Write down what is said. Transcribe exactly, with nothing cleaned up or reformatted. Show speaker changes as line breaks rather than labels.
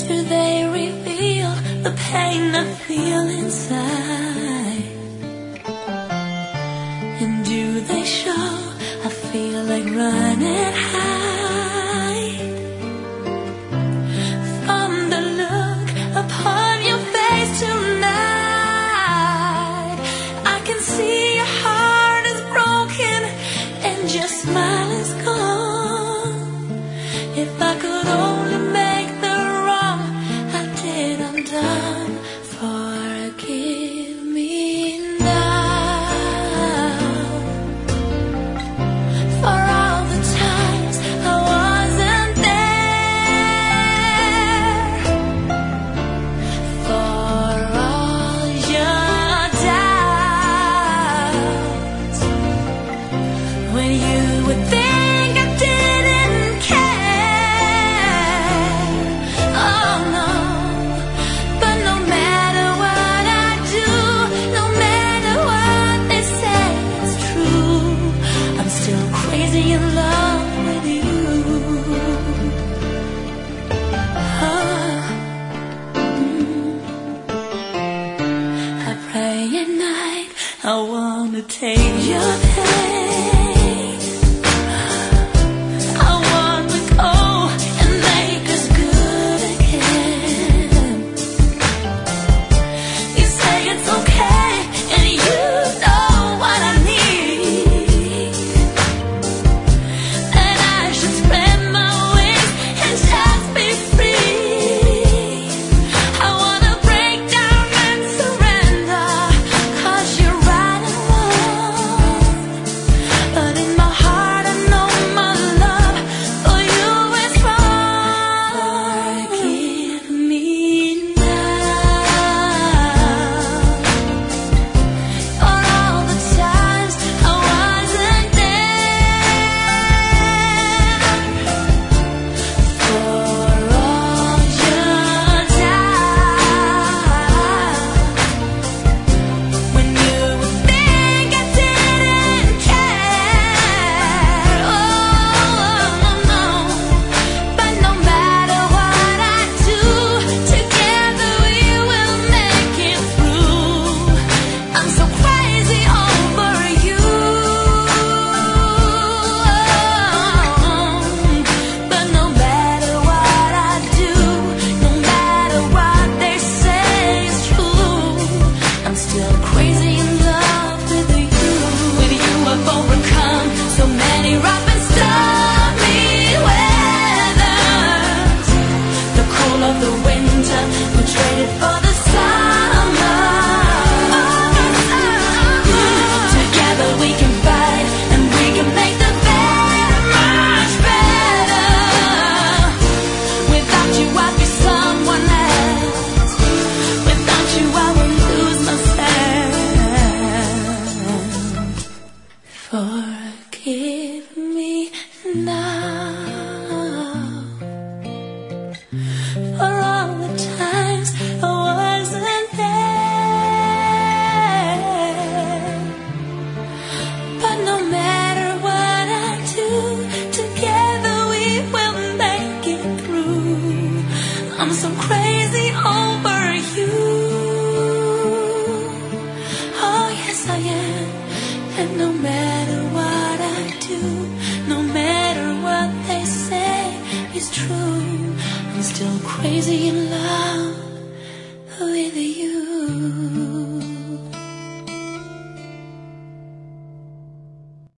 Do they reveal the pain I feel inside? And do they show I feel like running high? From the look upon your face tonight, I can see your heart is broken and your smile is gone. If I could only make the wrong I did undone, forgive me now for all the times I wasn't there, for all your doubts when you would think I didn't care. Oh no, but no matter what I do, no matter what they say, it's true. I'm still crazy in love with you. Oh, mm. I pray at night, I wanna take your pain. I wanna go and make us good again. You say it's okay, and you know what I need. That I should spread my wings and just be free. I wanna break down and surrender, 'cause you're right and wrong. But in my heart I know my love for you is wrong. Forgive me now for all the times I wasn't there, for all your doubts when you would think I didn't care. Oh no, but no matter what I do, together we will make it through. I'm so crazy over you. But no matter what I do, no matter what they say is true, I'm still crazy in love with you. With you I've overcome so many rough and stormy weathers. The cool of the winter, we traded for the summer. Together we can fight and we can make the bed much better. Without you I'd be someone else. Without you I would lose myself. Forgive me now for all the times I wasn't there. But no matter what I do, together we will make it through. I'm so crazy over you. Oh yes I am. And no matter what I do, no matter what they say is true, I'm still crazy in love with you.